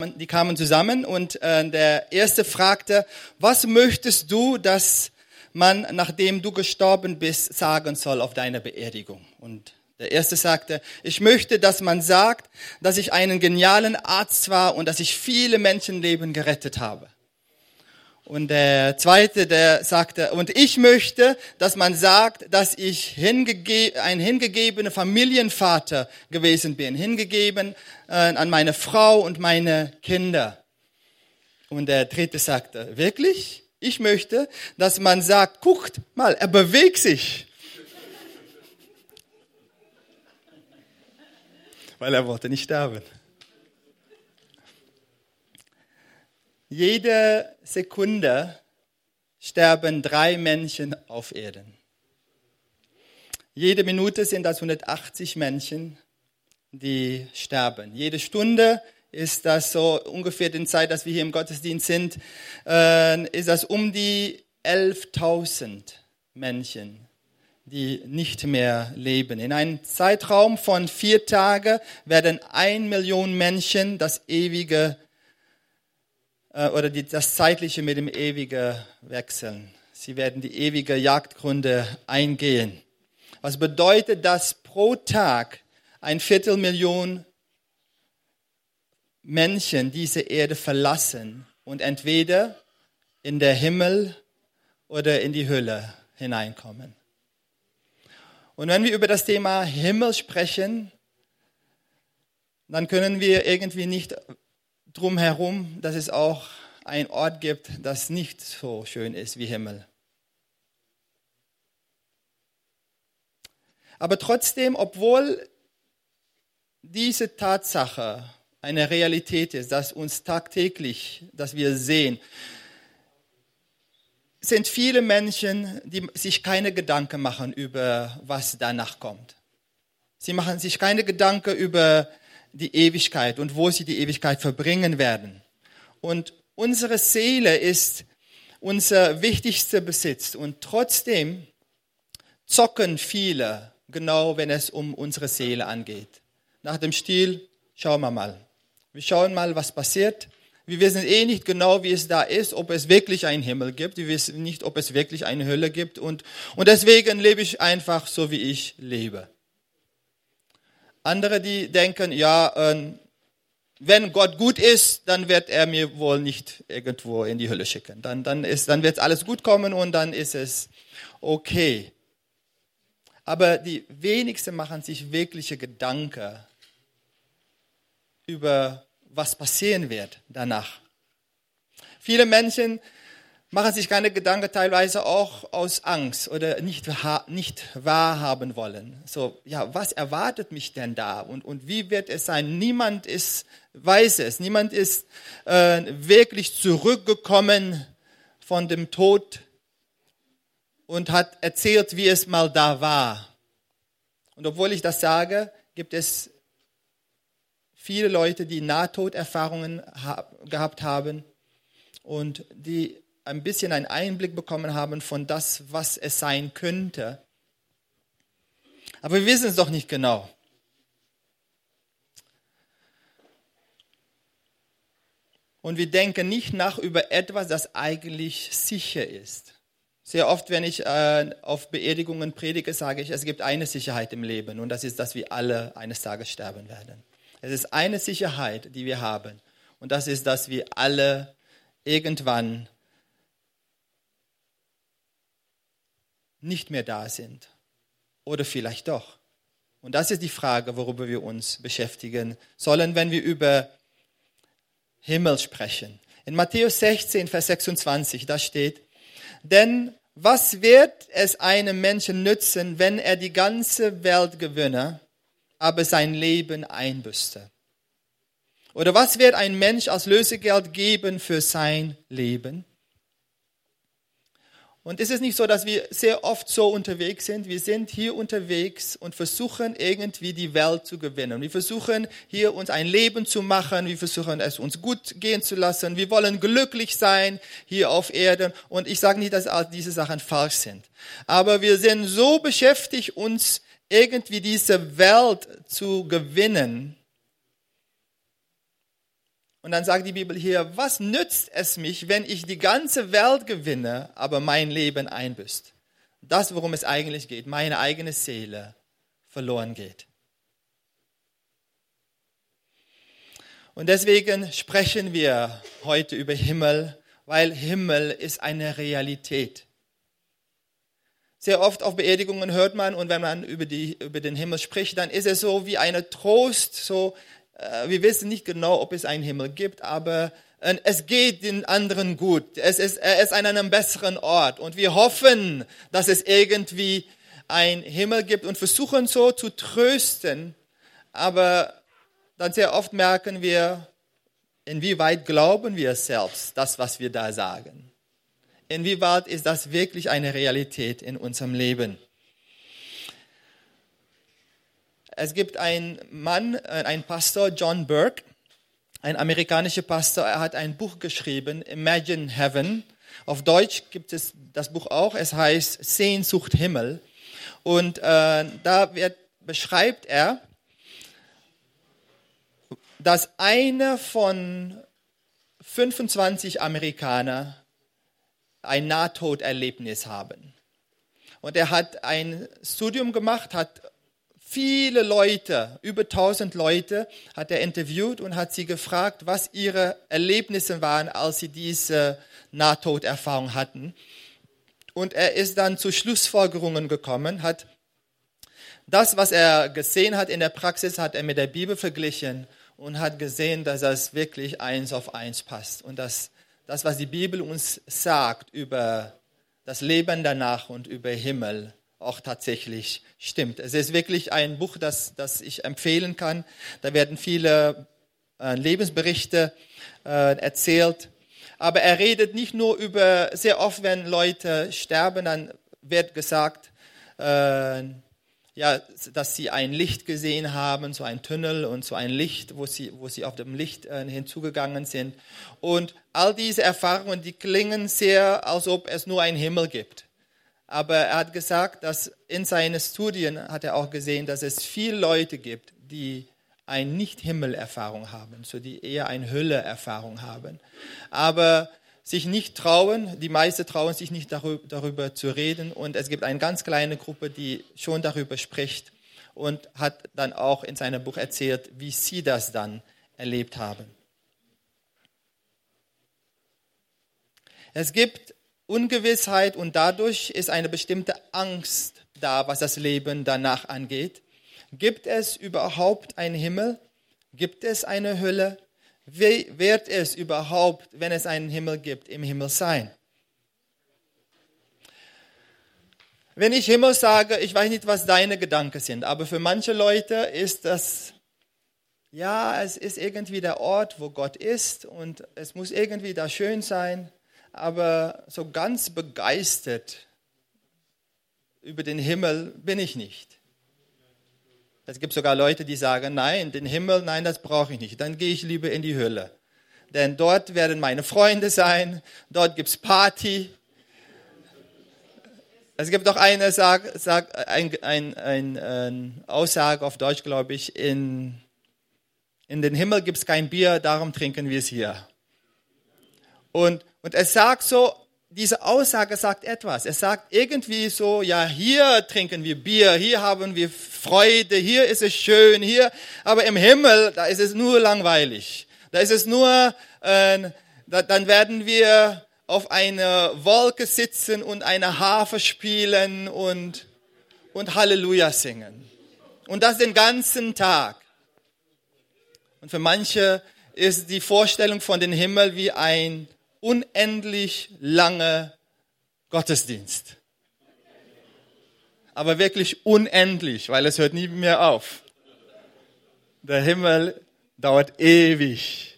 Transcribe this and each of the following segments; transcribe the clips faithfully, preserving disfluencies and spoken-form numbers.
Die kamen zusammen und äh, der erste fragte, was möchtest du, dass man, nachdem du gestorben bist, sagen soll auf deiner Beerdigung? Und der erste sagte, ich möchte, dass man sagt, dass ich einen genialen Arzt war und dass ich viele Menschenleben gerettet habe. Und der zweite, der sagte, und ich möchte, dass man sagt, dass ich hingege- ein hingegebener Familienvater gewesen bin, hingegeben äh, an meine Frau und meine Kinder. Und der dritte sagte, wirklich? Ich möchte, dass man sagt, guckt mal, er bewegt sich. Weil er wollte nicht sterben. Jede Sekunde sterben drei Menschen auf Erden. Jede Minute sind das hundertachtzig Menschen, die sterben. Jede Stunde ist das so ungefähr die Zeit, dass wir hier im Gottesdienst sind, äh, ist das um die elftausend Menschen, die nicht mehr leben. In einem Zeitraum von vier Tagen werden ein Million Menschen das ewige oder die, das Zeitliche mit dem Ewigen wechseln. Sie werden die ewige Jagdgründe eingehen. Was bedeutet, dass pro Tag ein Viertelmillion Menschen diese Erde verlassen und entweder in den Himmel oder in die Hölle hineinkommen. Und wenn wir über das Thema Himmel sprechen, dann können wir irgendwie nicht drumherum, dass es auch einen Ort gibt, das nicht so schön ist wie Himmel. Aber trotzdem, obwohl diese Tatsache eine Realität ist, dass uns tagtäglich, dass wir sehen, sind viele Menschen, die sich keine Gedanken machen über was danach kommt. Sie machen sich keine Gedanken über die Ewigkeit und wo sie die Ewigkeit verbringen werden. Und unsere Seele ist unser wichtigster Besitz. Und trotzdem zocken viele, genau wenn es um unsere Seele angeht. Nach dem Stil, schauen wir mal. Wir schauen mal, was passiert. Wir wissen eh nicht genau, wie es da ist, ob es wirklich einen Himmel gibt. Wir wissen nicht, ob es wirklich eine Hölle gibt. Und, und deswegen lebe ich einfach so, wie ich lebe. Andere, die denken, ja, äh, wenn Gott gut ist, dann wird er mir wohl nicht irgendwo in die Hölle schicken. Dann, dann, ist, dann wird alles gut kommen und dann ist es okay. Aber die wenigsten machen sich wirkliche Gedanken über, was passieren wird danach. Viele Menschen machen sich keine Gedanken, teilweise auch aus Angst oder nicht, nicht wahrhaben wollen. So, ja, was erwartet mich denn da und, und wie wird es sein? Niemand ist, weiß es, niemand ist äh, wirklich zurückgekommen von dem Tod und hat erzählt, wie es mal da war. Und obwohl ich das sage, gibt es viele Leute, die Nahtoderfahrungen ha- gehabt haben und die ein bisschen einen Einblick bekommen haben von das, was es sein könnte. Aber wir wissen es doch nicht genau. Und wir denken nicht nach über etwas, das eigentlich sicher ist. Sehr oft, wenn ich äh, auf Beerdigungen predige, sage ich, es gibt eine Sicherheit im Leben und das ist, dass wir alle eines Tages sterben werden. Es ist eine Sicherheit, die wir haben und das ist, dass wir alle irgendwann nicht mehr da sind. Oder vielleicht doch. Und das ist die Frage, worüber wir uns beschäftigen sollen, wenn wir über Himmel sprechen. In Matthäus sechzehn, Vers sechsundzwanzig, da steht, denn was wird es einem Menschen nützen, wenn er die ganze Welt gewinne, aber sein Leben einbüßte? Oder was wird ein Mensch als Lösegeld geben für sein Leben? Und ist es nicht so, dass wir sehr oft so unterwegs sind? Wir sind hier unterwegs und versuchen irgendwie die Welt zu gewinnen. Wir versuchen hier uns ein Leben zu machen. Wir versuchen es uns gut gehen zu lassen. Wir wollen glücklich sein hier auf Erden. Und ich sage nicht, dass all diese Sachen falsch sind. Aber wir sind so beschäftigt, uns irgendwie diese Welt zu gewinnen, Und dann sagt die Bibel hier, was nützt es mich, wenn ich die ganze Welt gewinne, aber mein Leben einbüßt? Das, worum es eigentlich geht, meine eigene Seele verloren geht. Und deswegen sprechen wir heute über Himmel, weil Himmel ist eine Realität. Sehr oft auf Beerdigungen hört man, und wenn man über, die, über den Himmel spricht, dann ist es so wie eine Trost, so, äh, wir wissen nicht genau, ob es einen Himmel gibt, aber äh, es geht den anderen gut. Es ist, er ist an einem besseren Ort und wir hoffen, dass es irgendwie einen Himmel gibt und versuchen so zu trösten, aber dann sehr oft merken wir, inwieweit glauben wir selbst, das, was wir da sagen. Inwieweit ist das wirklich eine Realität in unserem Leben? Es gibt einen Mann, einen Pastor, John Burke, ein amerikanischer Pastor. Er hat ein Buch geschrieben, Imagine Heaven. Auf Deutsch gibt es das Buch auch. Es heißt Sehnsucht Himmel. Und äh, da wird, beschreibt er, dass einer von fünfundzwanzig Amerikanern ein Nahtoderlebnis haben. Und er hat ein Studium gemacht, hat viele Leute, über tausend Leute, hat er interviewt und hat sie gefragt, was ihre Erlebnisse waren, als sie diese Nahtoderfahrung hatten. Und er ist dann zu Schlussfolgerungen gekommen, hat das, was er gesehen hat in der Praxis, hat er mit der Bibel verglichen und hat gesehen, dass das wirklich eins auf eins passt. Und dass das, was die Bibel uns sagt über das Leben danach und über Himmel, auch tatsächlich stimmt. Es ist wirklich ein Buch, das, das ich empfehlen kann. Da werden viele äh, Lebensberichte äh, erzählt. Aber er redet nicht nur über, sehr oft, wenn Leute sterben, dann wird gesagt, äh, ja, dass sie ein Licht gesehen haben, so ein Tunnel und so ein Licht, wo sie, wo sie auf dem Licht äh, hinzugegangen sind. Und all diese Erfahrungen, die klingen sehr, als ob es nur einen Himmel gibt. Aber er hat gesagt, dass in seinen Studien hat er auch gesehen, dass es viele Leute gibt, die eine Nicht-Himmel-Erfahrung haben, so die eher eine Hölle-Erfahrung haben. Aber sich nicht trauen, die meisten trauen sich nicht darüber, darüber zu reden, und es gibt eine ganz kleine Gruppe, die schon darüber spricht und hat dann auch in seinem Buch erzählt, wie sie das dann erlebt haben. Es gibt Ungewissheit und dadurch ist eine bestimmte Angst da, was das Leben danach angeht. Gibt es überhaupt einen Himmel? Gibt es eine Hölle? Wie wird es überhaupt, wenn es einen Himmel gibt, im Himmel sein? Wenn ich Himmel sage, ich weiß nicht, was deine Gedanken sind, aber für manche Leute ist das, ja, es ist irgendwie der Ort, wo Gott ist und es muss irgendwie da schön sein, aber so ganz begeistert über den Himmel bin ich nicht. Es gibt sogar Leute, die sagen, nein, den Himmel, nein, das brauche ich nicht. Dann gehe ich lieber in die Hölle. Denn dort werden meine Freunde sein, dort gibt es Party. Es gibt auch eine sag, sag, ein, ein, ein, ein Aussage auf Deutsch, glaube ich, in, in den Himmel gibt es kein Bier, darum trinken wir es hier. Und, und es sagt so, diese Aussage sagt etwas. Es sagt irgendwie so, ja, hier trinken wir Bier, hier haben wir Freude, hier ist es schön, hier, aber im Himmel, da ist es nur langweilig. Da ist es nur, äh, da, dann werden wir auf einer Wolke sitzen und eine Harfe spielen und, und Halleluja singen. Und das den ganzen Tag. Und für manche ist die Vorstellung von dem Himmel wie ein unendlich lange Gottesdienst. Aber wirklich unendlich, weil es hört nie mehr auf. Der Himmel dauert ewig.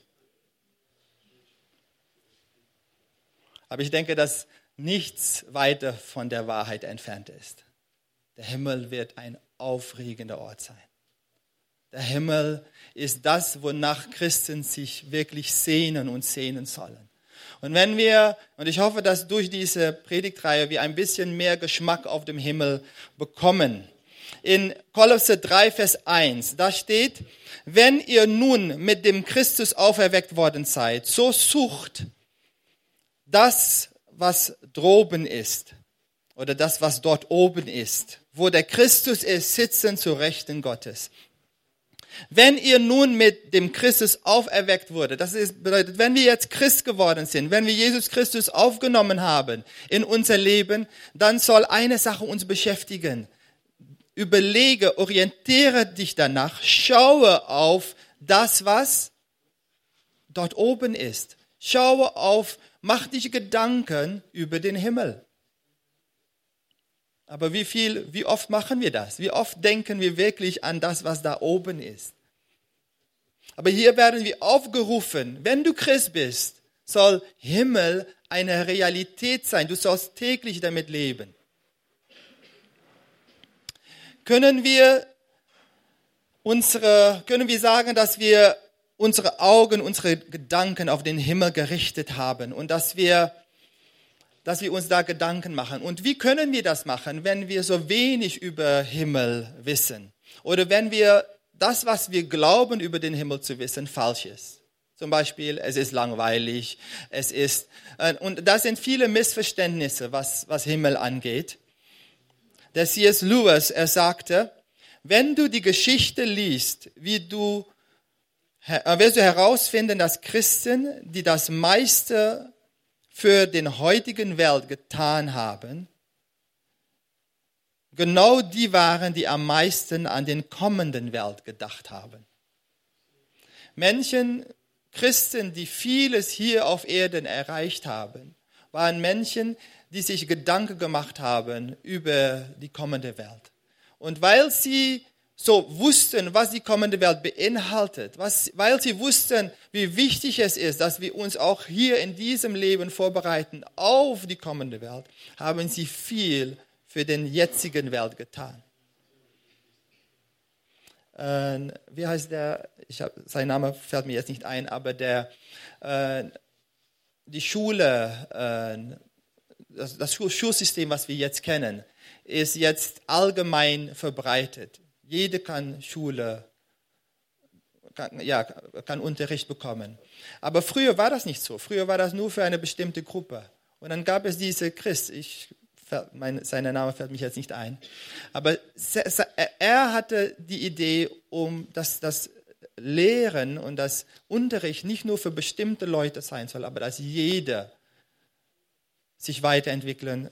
Aber ich denke, dass nichts weiter von der Wahrheit entfernt ist. Der Himmel wird ein aufregender Ort sein. Der Himmel ist das, wonach Christen sich wirklich sehnen und sehnen sollen. Und wenn wir, und ich hoffe, dass durch diese Predigtreihe wir ein bisschen mehr Geschmack auf dem Himmel bekommen. in Kolosser drei, Vers eins. Da steht, wenn ihr nun mit dem Christus auferweckt worden seid, so sucht das, was droben ist, oder das, was dort oben ist, wo der Christus ist, sitzen zur Rechten Gottes. Wenn ihr nun mit dem Christus auferweckt wurde, das ist, bedeutet, wenn wir jetzt Christ geworden sind, wenn wir Jesus Christus aufgenommen haben in unser Leben, dann soll eine Sache uns beschäftigen. Überlege, orientiere dich danach, schaue auf das, was dort oben ist. Schaue auf, mach dich Gedanken über den Himmel. Aber wie viel, wie oft machen wir das? Wie oft denken wir wirklich an das, was da oben ist? Aber hier werden wir aufgerufen, wenn du Christ bist, soll Himmel eine Realität sein. Du sollst täglich damit leben. Können wir unsere, können wir sagen, dass wir unsere Augen, unsere Gedanken auf den Himmel gerichtet haben und dass wir, dass wir uns da Gedanken machen? Und wie können wir das machen, wenn wir so wenig über Himmel wissen? Oder wenn wir das, was wir glauben, über den Himmel zu wissen, falsch ist? Zum Beispiel, es ist langweilig, es ist, und da sind viele Missverständnisse, was, was Himmel angeht. Der C S Lewis, er sagte, wenn du die Geschichte liest, wie du, wirst du herausfinden, dass Christen, die das meiste für den heutigen Welt getan haben, genau die waren, die am meisten an den kommenden Welt gedacht haben. Menschen, Christen, die vieles hier auf Erden erreicht haben, waren Menschen, die sich Gedanken gemacht haben über die kommende Welt. Und weil sie so wussten, was die kommende Welt beinhaltet, was, weil sie wussten, wie wichtig es ist, dass wir uns auch hier in diesem Leben vorbereiten auf die kommende Welt, haben sie viel für den jetzigen Welt getan. Äh, wie heißt der? Ich hab, sein Name fällt mir jetzt nicht ein, aber der, äh, die Schule, äh, das, das Schulsystem, was wir jetzt kennen, ist jetzt allgemein verbreitet. Jeder kann Schule, kann, ja, kann Unterricht bekommen. Aber früher war das nicht so. Früher war das nur für eine bestimmte Gruppe. Und dann gab es diese Christ, ich, mein, sein Name fällt mich jetzt nicht ein. Aber er hatte die Idee, um dass das Lehren und das Unterricht nicht nur für bestimmte Leute sein soll, aber dass jeder sich weiterentwickeln,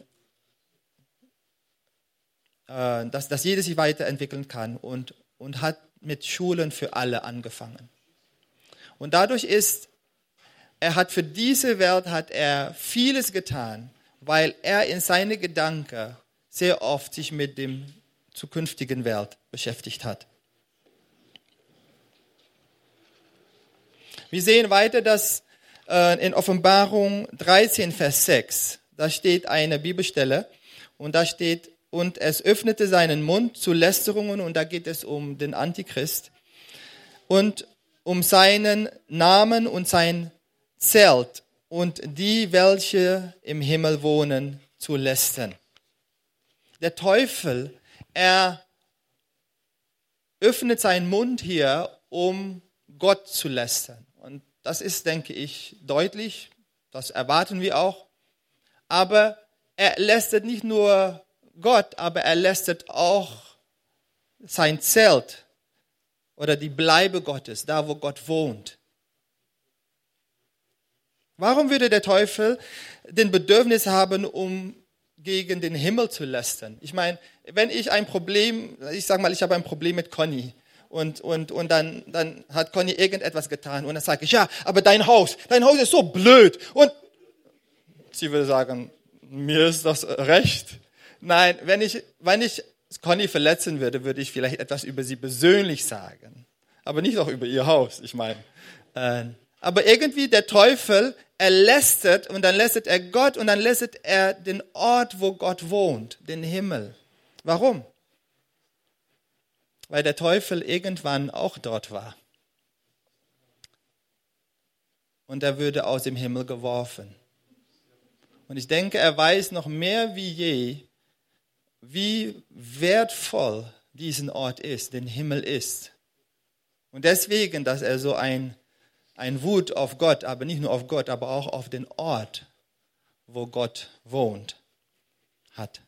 äh, dass, dass jeder sich weiterentwickeln kann und, und hat mit Schulen für alle angefangen. Und dadurch ist, er hat für diese Welt hat er vieles getan, weil er in seine Gedanken sehr oft sich mit dem zukünftigen Welt beschäftigt hat. Wir sehen weiter, dass äh, in Offenbarung dreizehn, Vers sechs, da steht eine Bibelstelle und da steht, und es öffnete seinen Mund zu Lästerungen, und da geht es um den Antichrist und um seinen Namen und sein Zelt und die, welche im Himmel wohnen, zu lästern. Der Teufel, er öffnet seinen Mund hier, um Gott zu lästern. Und das ist, denke ich, deutlich, das erwarten wir auch. Aber er lästert nicht nur Gott, aber er lästert auch sein Zelt oder die Bleibe Gottes, da wo Gott wohnt. Warum würde der Teufel den Bedürfnis haben, um gegen den Himmel zu lästern? Ich meine, wenn ich ein Problem, ich sage mal, ich habe ein Problem mit Conny und, und, und dann, dann hat Conny irgendetwas getan und dann sage ich, ja, aber dein Haus, dein Haus ist so blöd. Und sie würde sagen, mir ist das recht. Nein, wenn ich, wenn ich Conny verletzen würde, würde ich vielleicht etwas über sie persönlich sagen. Aber nicht auch über ihr Haus, ich meine. Äh, aber irgendwie der Teufel, er lästert und dann lästert er Gott und dann lästert er den Ort, wo Gott wohnt, den Himmel. Warum? Weil der Teufel irgendwann auch dort war. Und er würde aus dem Himmel geworfen. Und ich denke, er weiß noch mehr wie je, wie wertvoll diesen Ort ist, den Himmel ist. Und deswegen, dass er so ein, ein Wut auf Gott, aber nicht nur auf Gott, aber auch auf den Ort, wo Gott wohnt, hat.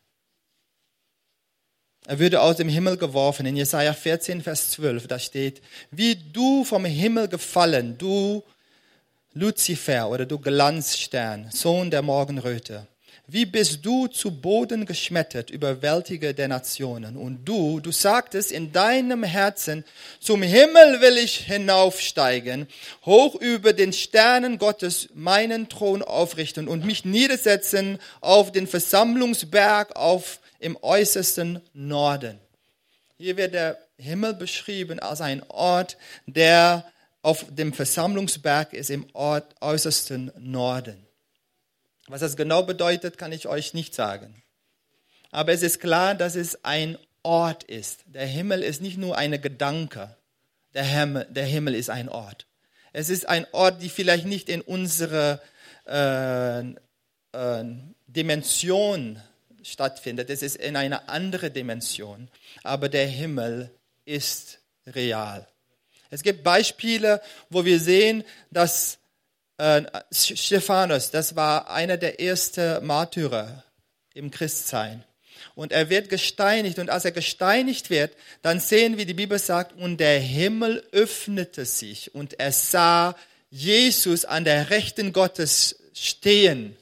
Er würde aus dem Himmel geworfen. In Jesaja vierzehn, Vers zwölf, da steht, wie du vom Himmel gefallen, du Luzifer oder du Glanzstern, Sohn der Morgenröte. Wie bist du zu Boden geschmettert, Überwältiger der Nationen? Und du, du sagtest in deinem Herzen, zum Himmel will ich hinaufsteigen, hoch über den Sternen Gottes meinen Thron aufrichten und mich niedersetzen auf den Versammlungsberg auf im äußersten Norden. Hier wird der Himmel beschrieben als ein Ort, der auf dem Versammlungsberg ist, im Ort äußersten Norden. Was das genau bedeutet, kann ich euch nicht sagen. Aber es ist klar, dass es ein Ort ist. Der Himmel ist nicht nur ein Gedanke. Der Himmel, der Himmel ist ein Ort. Es ist ein Ort, die vielleicht nicht in unserer äh, äh, Dimension stattfindet. Es ist in einer anderen Dimension. Aber der Himmel ist real. Es gibt Beispiele, wo wir sehen, dass äh, Stephanus, das war einer der ersten Märtyrer im Christsein. Und er wird gesteinigt. Und als er gesteinigt wird, dann sehen wir, die Bibel sagt, und der Himmel öffnete sich und er sah Jesus an der Rechten Gottes stehen.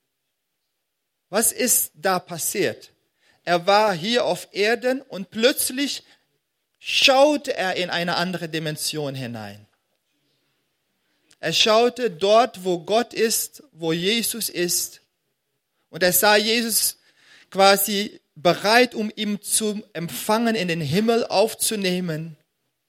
Was ist da passiert? Er war hier auf Erden und plötzlich schaute er in eine andere Dimension hinein. Er schaute dort, wo Gott ist, wo Jesus ist. Und er sah Jesus quasi bereit, um ihn zu empfangen, in den Himmel aufzunehmen.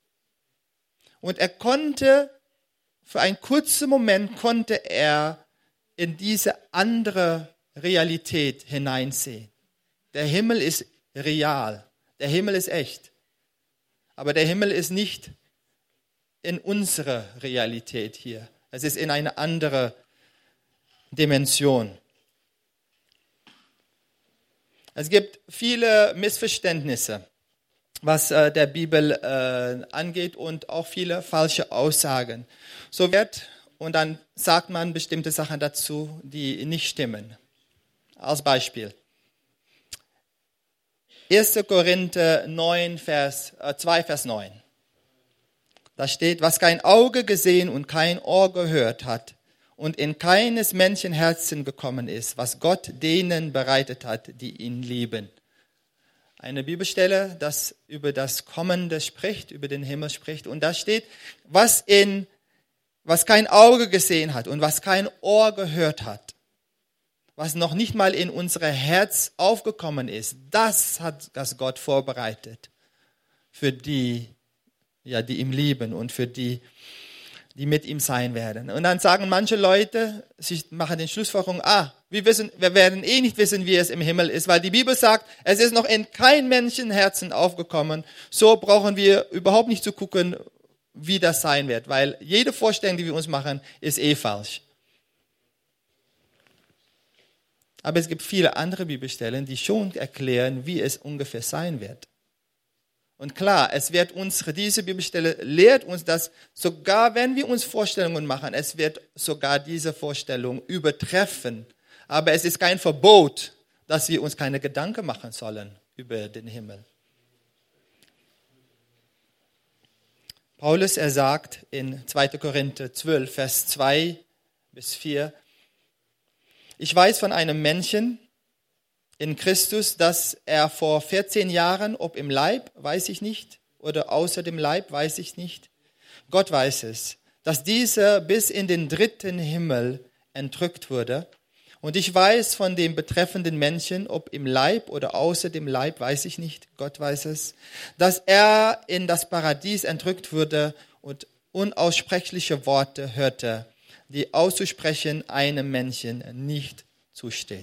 Und er konnte, für einen kurzen Moment konnte er in diese andere Realität hineinsehen. Der Himmel ist real. Der Himmel ist echt. Aber der Himmel ist nicht in unserer Realität hier. Es ist in eine andere Dimension. Es gibt viele Missverständnisse, was äh, der Bibel äh, angeht und auch viele falsche Aussagen. So wird, und dann sagt man bestimmte Sachen dazu, die nicht stimmen. Als Beispiel. erster Korinther neun, Vers, äh, zwei, Vers neun. Da steht, was kein Auge gesehen und kein Ohr gehört hat und in keines Menschen Herzen gekommen ist, was Gott denen bereitet hat, die ihn lieben. Eine Bibelstelle, das über das Kommende spricht, über den Himmel spricht. Und da steht, was, in, was kein Auge gesehen hat und was kein Ohr gehört hat, was noch nicht mal in unser Herz aufgekommen ist, das hat das Gott vorbereitet für die, ja, die ihm lieben und für die, die mit ihm sein werden. Und dann sagen manche Leute, sie machen den Schlussfolgerung, ah, wir wissen, wir werden eh nicht wissen, wie es im Himmel ist, weil die Bibel sagt, es ist noch in kein Menschenherzen aufgekommen. So brauchen wir überhaupt nicht zu gucken, wie das sein wird, weil jede Vorstellung, die wir uns machen, ist eh falsch. Aber es gibt viele andere Bibelstellen, die schon erklären, wie es ungefähr sein wird. Und klar, es wird uns, diese Bibelstelle lehrt uns, dass sogar wenn wir uns Vorstellungen machen, es wird sogar diese Vorstellung übertreffen. Aber es ist kein Verbot, dass wir uns keine Gedanken machen sollen über den Himmel. Paulus, er sagt in zweiter Korinther zwölf, Vers zwei bis vier, ich weiß von einem Menschen in Christus, dass er vor vierzehn Jahren, ob im Leib, weiß ich nicht, oder außer dem Leib, weiß ich nicht, Gott weiß es, dass dieser bis in den dritten Himmel entrückt wurde. Und ich weiß von dem betreffenden Menschen, ob im Leib oder außer dem Leib, weiß ich nicht, Gott weiß es, dass er in das Paradies entrückt wurde und unaussprechliche Worte hörte, die auszusprechen einem Menschen nicht zusteht.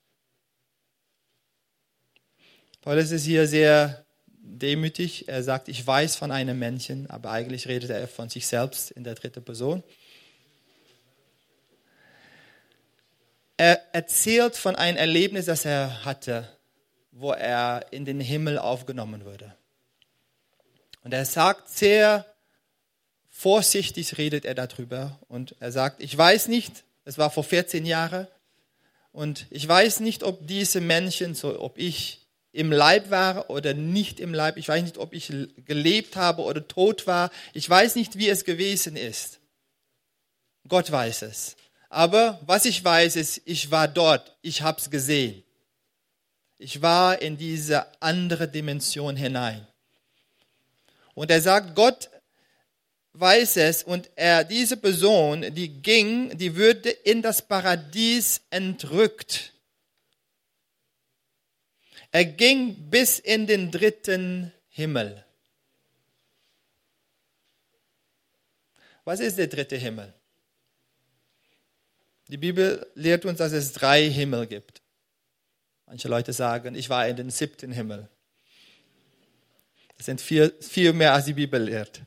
Paulus ist hier sehr demütig. Er sagt, ich weiß von einem Menschen, aber eigentlich redet er von sich selbst in der dritten Person. Er erzählt von einem Erlebnis, das er hatte, wo er in den Himmel aufgenommen wurde. Und er sagt sehr vorsichtig, redet er darüber. Und er sagt, ich weiß nicht, es war vor vierzehn Jahren, und ich weiß nicht, ob diese Menschen, so ob ich im Leib war oder nicht im Leib, ich weiß nicht, ob ich gelebt habe oder tot war, ich weiß nicht, wie es gewesen ist. Gott weiß es. Aber was ich weiß, ist, ich war dort, ich habe es gesehen. Ich war in diese andere Dimension hinein. Und er sagt, Gott weiß es, und er, diese Person, die ging, die würde in das Paradies entrückt. Er ging bis in den dritten Himmel. Was ist der dritte Himmel? Die Bibel lehrt uns, dass es drei Himmel gibt. Manche Leute sagen, ich war in den siebten Himmel. Das sind viel, viel mehr, als die Bibel lehrt.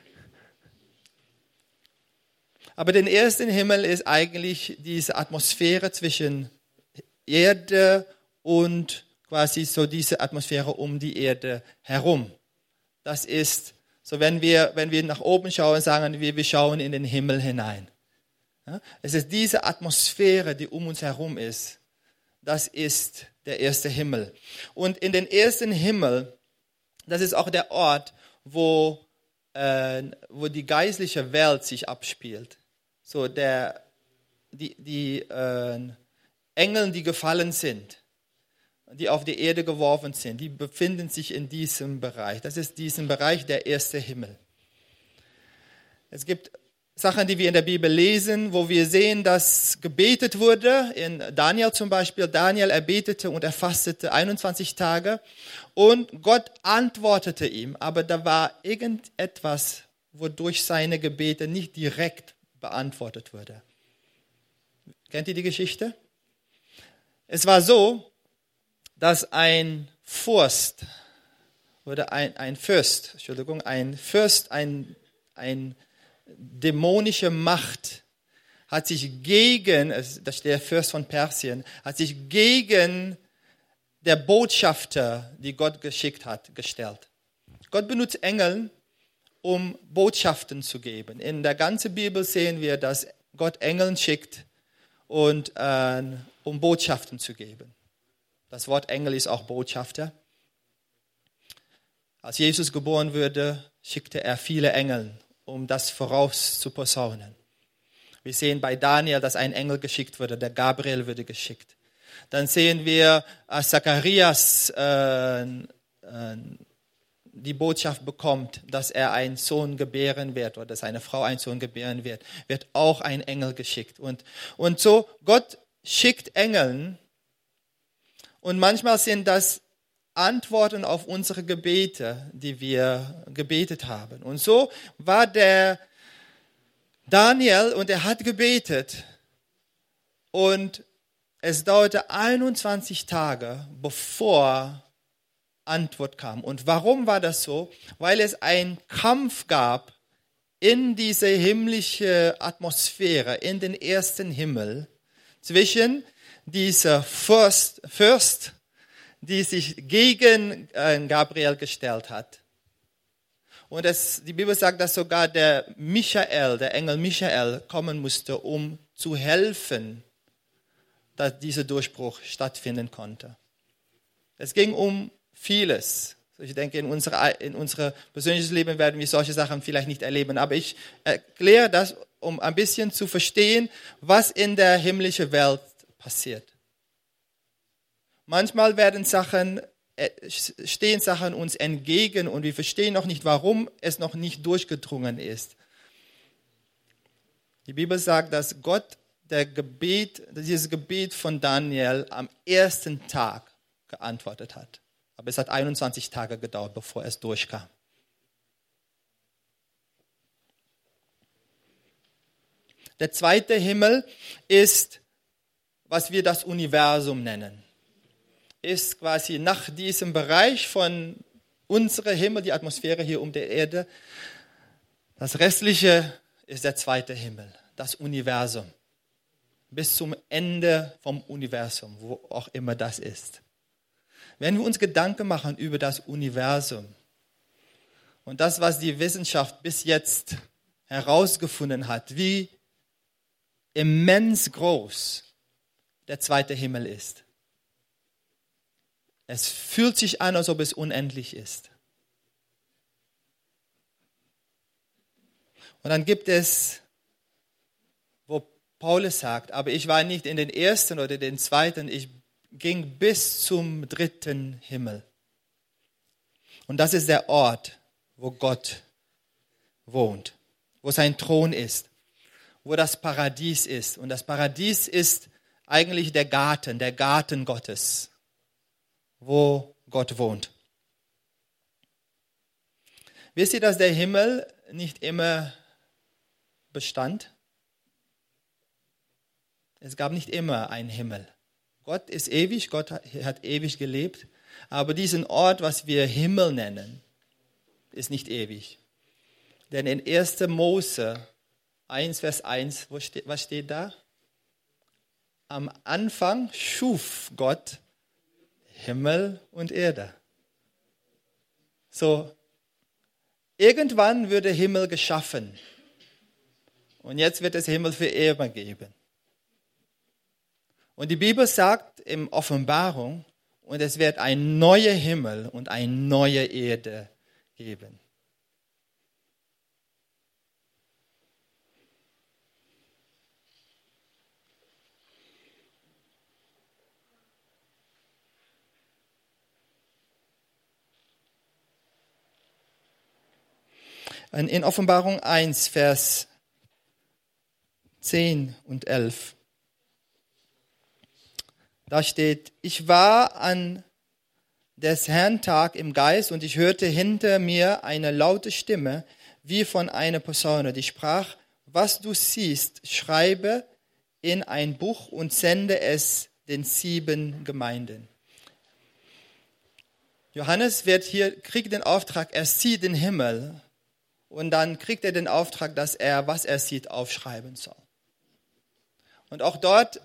Aber der erste Himmel ist eigentlich diese Atmosphäre zwischen Erde und quasi so diese Atmosphäre um die Erde herum. Das ist so, wenn wir, wenn wir nach oben schauen, sagen wir, wir schauen in den Himmel hinein. Ja? Es ist diese Atmosphäre, die um uns herum ist. Das ist der erste Himmel. Und in den ersten Himmel, das ist auch der Ort, wo, äh, wo die geistliche Welt sich abspielt. So der, die, die äh, Engel, die gefallen sind, die auf die Erde geworfen sind, die befinden sich in diesem Bereich. Das ist diesen Bereich, der erste Himmel. Es gibt Sachen, die wir in der Bibel lesen, wo wir sehen, dass gebetet wurde. In Daniel zum Beispiel. Daniel, er betete und er fastete einundzwanzig Tage. Und Gott antwortete ihm. Aber da war irgendetwas, wodurch seine Gebete nicht direkt beantwortet wurde. Kennt ihr die Geschichte? Es war so, dass ein Fürst oder ein, ein Fürst, Entschuldigung, ein Fürst, ein, ein dämonische Macht hat sich gegen, das ist der Fürst von Persien, hat sich gegen der Botschafter, die Gott geschickt hat, gestellt. Gott benutzt Engel, um Botschaften zu geben. In der ganzen Bibel sehen wir, dass Gott Engeln schickt, und, äh, um Botschaften zu geben. Das Wort Engel ist auch Botschafter. Als Jesus geboren wurde, schickte er viele Engel, um das voraus zu posaunen. Wir sehen bei Daniel, dass ein Engel geschickt wurde, der Gabriel wurde geschickt. Dann sehen wir, als Zacharias äh, äh, die Botschaft bekommt, dass er einen Sohn gebären wird oder dass seine Frau einen Sohn gebären wird, wird auch ein Engel geschickt. Und, und so, Gott schickt Engeln, und manchmal sind das Antworten auf unsere Gebete, die wir gebetet haben. Und so war der Daniel, und er hat gebetet, und es dauerte einundzwanzig Tage, bevor Antwort kam. Und warum war das so? Weil es einen Kampf gab in diese himmlische Atmosphäre, in den ersten Himmel, zwischen dieser Fürst, Fürst, die sich gegen Gabriel gestellt hat. Und es, die Bibel sagt, dass sogar der Michael, der Engel Michael, kommen musste, um zu helfen, dass dieser Durchbruch stattfinden konnte. Es ging um vieles. Ich denke, in unserem in unsere persönliches Leben werden wir solche Sachen vielleicht nicht erleben. Aber ich erkläre das, um ein bisschen zu verstehen, was in der himmlischen Welt passiert. Manchmal werden Sachen, stehen Sachen uns entgegen, und wir verstehen noch nicht, warum es noch nicht durchgedrungen ist. Die Bibel sagt, dass Gott der Gebet, dieses Gebet von Daniel am ersten Tag geantwortet hat. Aber es hat einundzwanzig Tage gedauert, bevor es durchkam. Der zweite Himmel ist, was wir das Universum nennen. Ist quasi nach diesem Bereich von unserem Himmel, die Atmosphäre hier um der Erde. Das Restliche ist der zweite Himmel, das Universum. Bis zum Ende vom Universum, wo auch immer das ist. Wenn wir uns Gedanken machen über das Universum Und das, was die Wissenschaft bis jetzt herausgefunden hat, wie immens groß der zweite Himmel ist. Es fühlt sich an, als ob es unendlich ist. Und dann gibt es, wo Paulus sagt, aber ich war nicht in den ersten oder den zweiten, ich ging bis zum dritten Himmel. Und das ist der Ort, wo Gott wohnt, wo sein Thron ist, wo das Paradies ist. Und das Paradies ist eigentlich der Garten, der Garten Gottes, wo Gott wohnt. Wisst ihr, dass der Himmel nicht immer bestand? Es gab nicht immer einen Himmel. Gott ist ewig, Gott hat ewig gelebt, aber diesen Ort, was wir Himmel nennen, ist nicht ewig. Denn in erster Mose eins, Vers eins, wo steht, was steht da? Am Anfang schuf Gott Himmel und Erde. So, irgendwann würde Himmel geschaffen. Und jetzt wird es Himmel für immer geben. Und die Bibel sagt in Offenbarung, und es wird ein neuer Himmel und eine neue Erde geben. In Offenbarung eins, Vers zehn und elf. Da steht, ich war an des Herrn Tag im Geist und ich hörte hinter mir eine laute Stimme, wie von einer Posaune, die sprach, was du siehst, schreibe in ein Buch und sende es den sieben Gemeinden. Johannes wird hier, kriegt den Auftrag, er sieht den Himmel und dann kriegt er den Auftrag, dass er, was er sieht, aufschreiben soll. Und auch dort,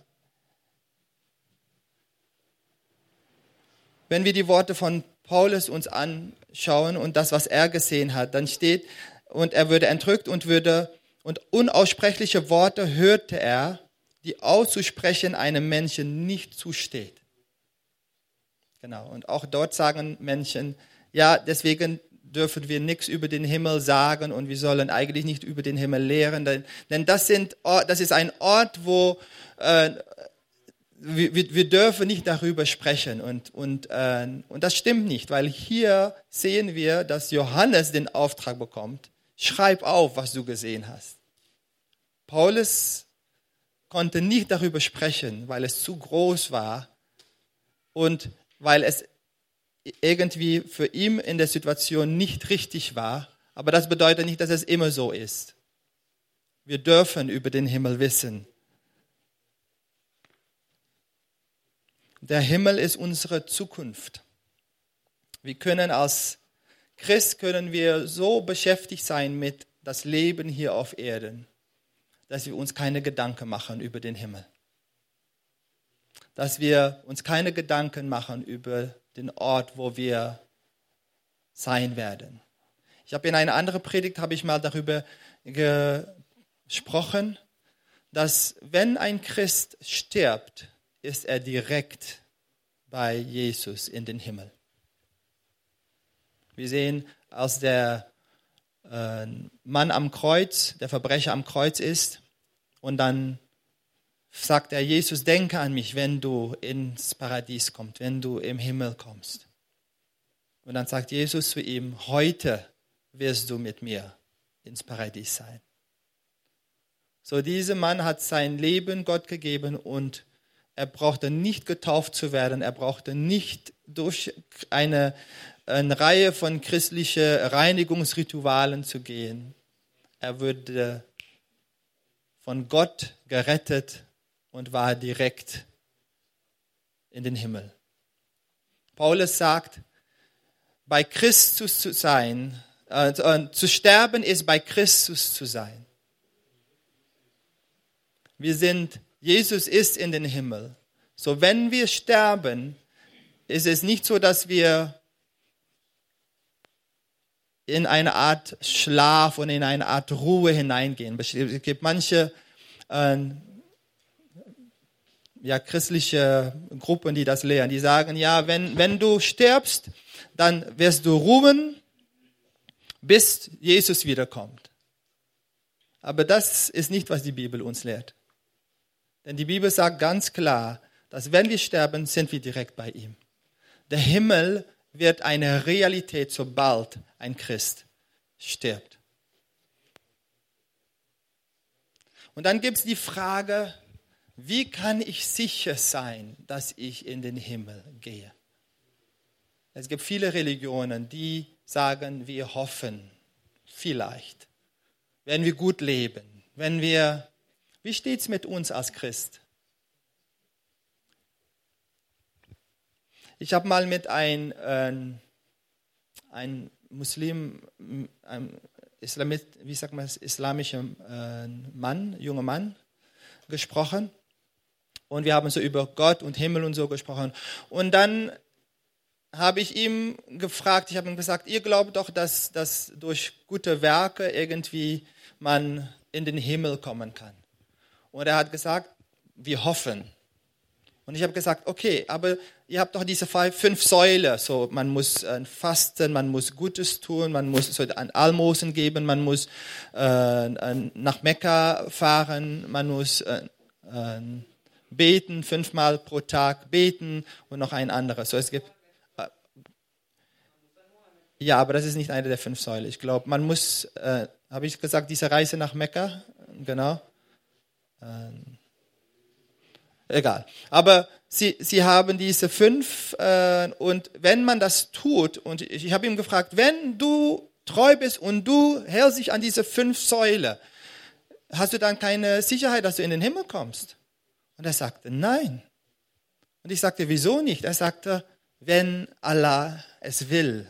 wenn wir die Worte von Paulus uns anschauen und das, was er gesehen hat, dann steht, und er würde entrückt und würde, und unaussprechliche Worte hörte er, die auszusprechen einem Menschen nicht zusteht. Genau, und auch dort sagen Menschen, ja, deswegen dürfen wir nichts über den Himmel sagen und wir sollen eigentlich nicht über den Himmel lehren, denn, denn das, sind, das ist ein Ort, wo äh, wir, wir dürfen nicht darüber sprechen. Und, und, äh, und das stimmt nicht, weil hier sehen wir, dass Johannes den Auftrag bekommt, schreib auf, was du gesehen hast. Paulus konnte nicht darüber sprechen, weil es zu groß war und weil es irgendwie für ihn in der Situation nicht richtig war. Aber das bedeutet nicht, dass es immer so ist. Wir dürfen über den Himmel wissen. Der Himmel ist unsere Zukunft. Wir können als Christ können wir so beschäftigt sein mit das Leben hier auf Erden, dass wir uns keine Gedanken machen über den Himmel. Dass wir uns keine Gedanken machen über den Ort, wo wir sein werden. Ich habe in einer anderen Predigt habe ich mal darüber gesprochen, dass wenn ein Christ stirbt, ist er direkt bei Jesus in den Himmel. Wir sehen, als der äh, Mann am Kreuz, der Verbrecher am Kreuz ist, und dann sagt er, Jesus, denke an mich, wenn du ins Paradies kommst, wenn du im Himmel kommst. Und dann sagt Jesus zu ihm, heute wirst du mit mir ins Paradies sein. So, dieser Mann hat sein Leben Gott gegeben und er brauchte nicht getauft zu werden, er brauchte nicht durch eine, eine Reihe von christlichen Reinigungsritualen zu gehen. Er wurde von Gott gerettet und war direkt in den Himmel. Paulus sagt, bei Christus zu sein, äh, zu sterben ist bei Christus zu sein. Wir sind, Jesus ist in den Himmel. So, wenn wir sterben, ist es nicht so, dass wir in eine Art Schlaf und in eine Art Ruhe hineingehen. Es gibt manche äh, ja, christliche Gruppen, die das lehren. Die sagen, ja, wenn, wenn du stirbst, dann wirst du ruhen, bis Jesus wiederkommt. Aber das ist nicht, was die Bibel uns lehrt. Denn die Bibel sagt ganz klar, dass wenn wir sterben, sind wir direkt bei ihm. Der Himmel wird eine Realität, sobald ein Christ stirbt. Und dann gibt es die Frage, wie kann ich sicher sein, dass ich in den Himmel gehe? Es gibt viele Religionen, die sagen, wir hoffen, vielleicht, wenn wir gut leben, wenn wir, wie steht es mit uns als Christ? Ich habe mal mit einem äh, ein Muslim, einem Islamit, wie sagt man, islamischer äh, Mann, junger Mann, gesprochen. Und wir haben so über Gott und Himmel und so gesprochen. Und dann habe ich ihm gefragt, ich habe ihm gesagt, ihr glaubt doch, dass, dass durch gute Werke irgendwie man in den Himmel kommen kann. Und er hat gesagt, wir hoffen. Und ich habe gesagt, okay, aber ihr habt doch diese fünf Säulen. So, man muss äh, fasten, man muss Gutes tun, man muss so ein Almosen geben, man muss äh, nach Mekka fahren, man muss äh, äh, beten, fünfmal pro Tag beten und noch ein anderes. So, es gibt Ja, aber das ist nicht eine der fünf Säulen. Ich glaube, man muss, äh, habe ich gesagt, diese Reise nach Mekka, genau. Ähm, egal. Aber sie, sie haben diese fünf äh, und wenn man das tut, und ich, ich habe ihm gefragt, wenn du treu bist und du hältst dich an diese fünf Säulen, hast du dann keine Sicherheit, dass du in den Himmel kommst? Und er sagte, nein. Und ich sagte, wieso nicht? Er sagte, wenn Allah es will.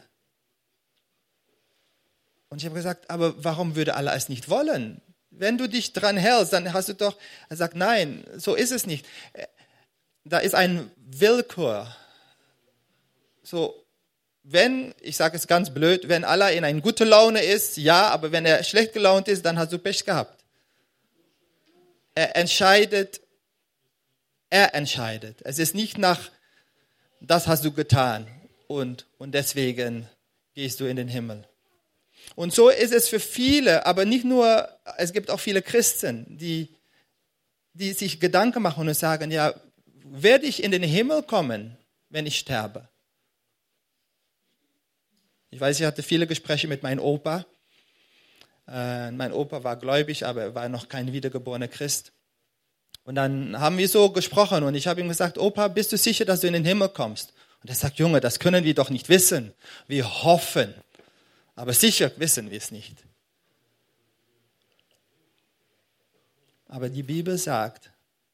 Und ich habe gesagt, aber warum würde Allah es nicht wollen? Wenn du dich dran hältst, dann hast du doch, er sagt, nein, so ist es nicht. Da ist ein Willkür. So, wenn, ich sage es ganz blöd, wenn Allah in einer guten Laune ist, ja, aber wenn er schlecht gelaunt ist, dann hast du Pech gehabt. Er entscheidet, er entscheidet. Es ist nicht nach, das hast du getan und, und deswegen gehst du in den Himmel. Und so ist es für viele, aber nicht nur, es gibt auch viele Christen, die, die sich Gedanken machen und sagen, ja, werde ich in den Himmel kommen, wenn ich sterbe? Ich weiß, ich hatte viele Gespräche mit meinem Opa. Äh, mein Opa war gläubig, aber er war noch kein wiedergeborener Christ. Und dann haben wir so gesprochen und ich habe ihm gesagt, Opa, bist du sicher, dass du in den Himmel kommst? Und er sagt, Junge, das können wir doch nicht wissen. Wir hoffen. Aber sicher wissen wir es nicht. Aber die Bibel sagt,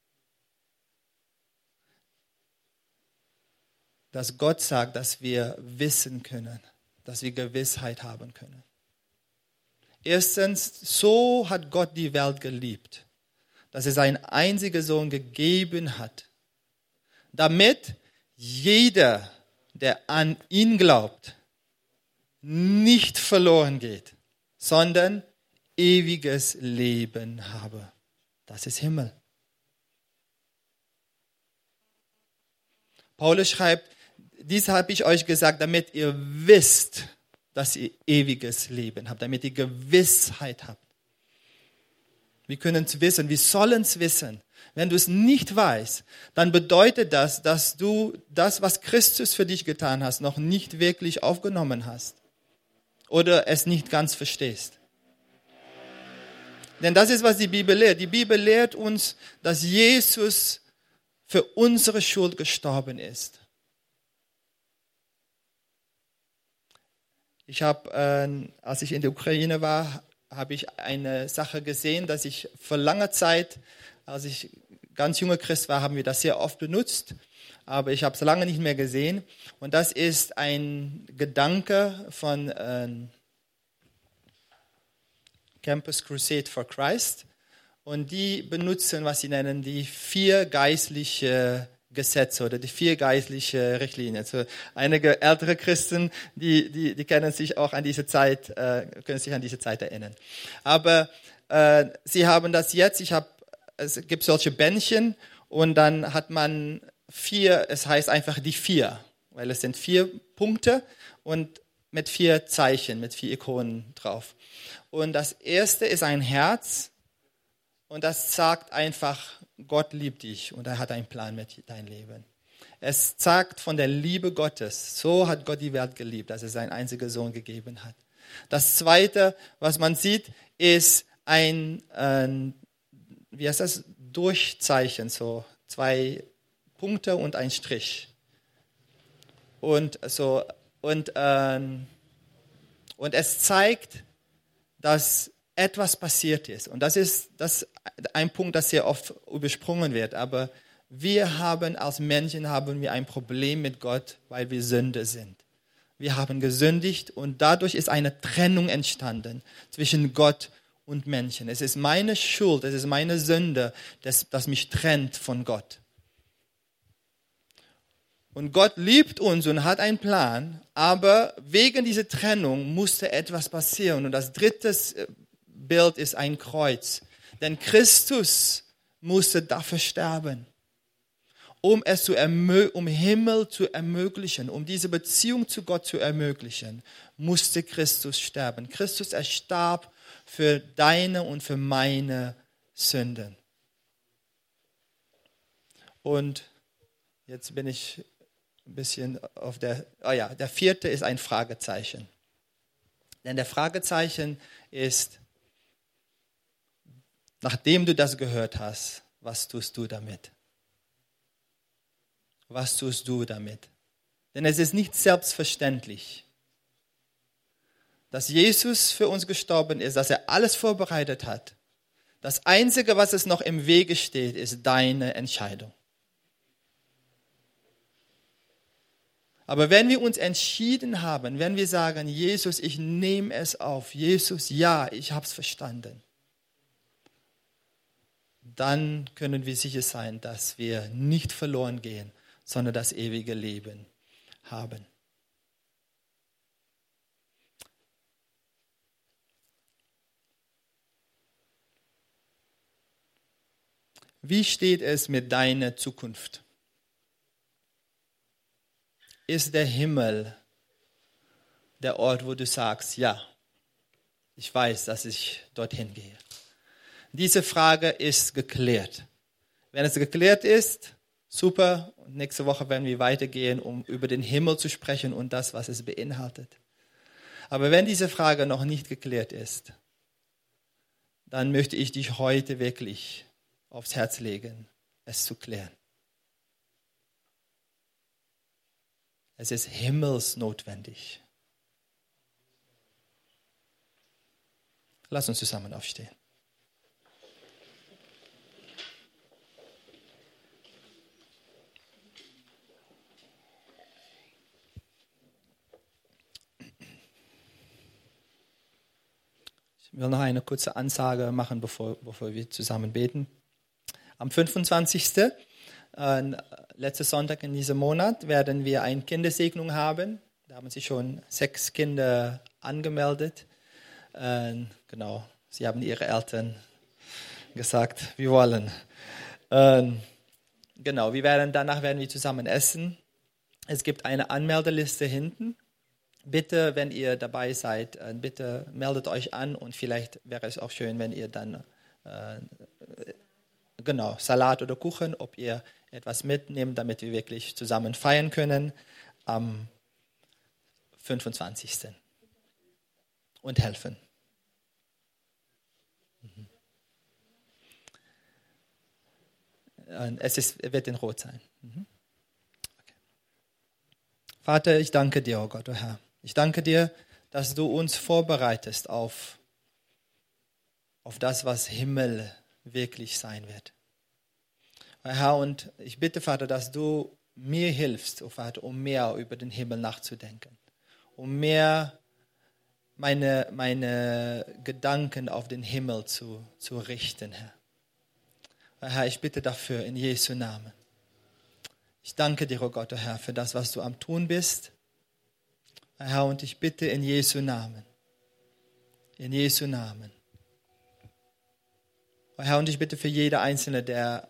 dass Gott sagt, dass wir wissen können, dass wir Gewissheit haben können. Erstens, so hat Gott die Welt geliebt, dass er seinen einzigen Sohn gegeben hat, damit jeder, der an ihn glaubt, nicht verloren geht, sondern ewiges Leben habe. Das ist Himmel. Paulus schreibt, dies habe ich euch gesagt, damit ihr wisst, dass ihr ewiges Leben habt, damit ihr Gewissheit habt. Wir können es wissen, wir sollen es wissen. Wenn du es nicht weißt, dann bedeutet das, dass du das, was Christus für dich getan hast, noch nicht wirklich aufgenommen hast. Oder es nicht ganz verstehst. Denn das ist, was die Bibel lehrt. Die Bibel lehrt uns, dass Jesus für unsere Schuld gestorben ist. Ich habe, äh, als ich in der Ukraine war, habe ich eine Sache gesehen, dass ich vor langer Zeit, als ich ganz junger Christ war, haben wir das sehr oft benutzt. Aber ich habe es lange nicht mehr gesehen. Und das ist ein Gedanke von äh, Campus Crusade for Christ. Und die benutzen, was sie nennen, die vier geistliche Gesetze oder die vier geistliche Richtlinien. Also einige ältere Christen, die, die, die kennen sich auch an diese Zeit, äh, können sich an diese Zeit erinnern. Aber äh, sie haben das jetzt, ich habe, es gibt solche Bändchen und dann hat man vier, es heißt einfach die vier, weil es sind vier Punkte und mit vier Zeichen, mit vier Ikonen drauf. Und das erste ist ein Herz und das sagt einfach, Gott liebt dich und er hat einen Plan mit deinem Leben. Es sagt von der Liebe Gottes. So hat Gott die Welt geliebt, dass er seinen einzigen Sohn gegeben hat. Das Zweite, was man sieht, ist ein, ein wie heißt das, Durchzeichen, so zwei Punkte und ein Strich. Und, so, und, ähm, und es zeigt, dass etwas passiert ist. Und das ist, das ist ein Punkt, das sehr oft übersprungen wird. Aber wir haben als Menschen haben wir ein Problem mit Gott, weil wir Sünder sind. Wir haben gesündigt und dadurch ist eine Trennung entstanden zwischen Gott und Menschen. Es ist meine Schuld, es ist meine Sünde, das, das mich trennt von Gott. Und Gott liebt uns und hat einen Plan, aber wegen dieser Trennung musste etwas passieren. Und das dritte Bild ist ein Kreuz. Denn Christus musste dafür sterben, um es zu ermö- um Himmel zu ermöglichen, um diese Beziehung zu Gott zu ermöglichen, musste Christus sterben. Christus, er starb für deine und für meine Sünden. Und jetzt bin ich ein bisschen auf der, oh ja, der vierte ist ein Fragezeichen. Denn der Fragezeichen ist, nachdem du das gehört hast, was tust du damit? Was tust du damit? Denn es ist nicht selbstverständlich, dass Jesus für uns gestorben ist, dass er alles vorbereitet hat. Das Einzige, was es noch im Wege steht, ist deine Entscheidung. Aber wenn wir uns entschieden haben, wenn wir sagen, Jesus, ich nehme es auf, Jesus, ja, ich habe es verstanden, dann können wir sicher sein, dass wir nicht verloren gehen, sondern das ewige Leben haben. Wie steht es mit deiner Zukunft? Ist der Himmel der Ort, wo du sagst, ja, ich weiß, dass ich dorthin gehe? Diese Frage ist geklärt. Wenn es geklärt ist, super. Und nächste Woche werden wir weitergehen, um über den Himmel zu sprechen und das, was es beinhaltet. Aber wenn diese Frage noch nicht geklärt ist, dann möchte ich dich heute wirklich aufs Herz legen, es zu klären. Es ist himmelsnotwendig. Lass uns zusammen aufstehen. Ich will noch eine kurze Ansage machen, bevor, bevor wir zusammen beten. Am fünfundzwanzigsten Äh, letzten Sonntag in diesem Monat werden wir eine Kindersegnung haben. Da haben sich schon sechs Kinder angemeldet. Äh, genau, sie haben ihre Eltern gesagt, wir wollen. Äh, genau, wir werden, danach werden wir zusammen essen. Es gibt eine Anmeldeliste hinten. Bitte, wenn ihr dabei seid, äh, bitte meldet euch an und vielleicht wäre es auch schön, wenn ihr dann äh, genau, Salat oder Kuchen, ob ihr etwas mitnehmt, damit wir wirklich zusammen feiern können am fünfundzwanzigsten und helfen. Mhm. Es ist, wird in Rot sein. Mhm. Okay. Vater, ich danke dir, oh Gott, oh Herr. Ich danke dir, dass du uns vorbereitest auf, auf das, was Himmel wirklich sein wird. Herr, und ich bitte, Vater, dass du mir hilfst, oh Vater, um mehr über den Himmel nachzudenken, um mehr meine, meine Gedanken auf den Himmel zu, zu richten, Herr. Herr, ich bitte dafür in Jesu Namen. Ich danke dir, oh Gott, oh Herr, für das, was du am Tun bist. Herr, und ich bitte in Jesu Namen, in Jesu Namen. Oh Herr, und ich bitte für jeder Einzelne, der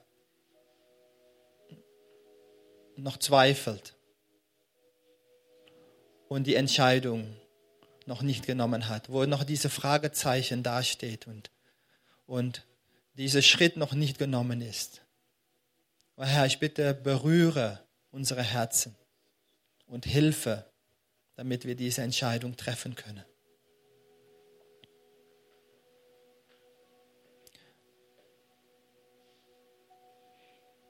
noch zweifelt und die Entscheidung noch nicht genommen hat, wo noch diese Fragezeichen dasteht und, und dieser Schritt noch nicht genommen ist. Oh Herr, ich bitte, berühre unsere Herzen und Hilfe, damit wir diese Entscheidung treffen können.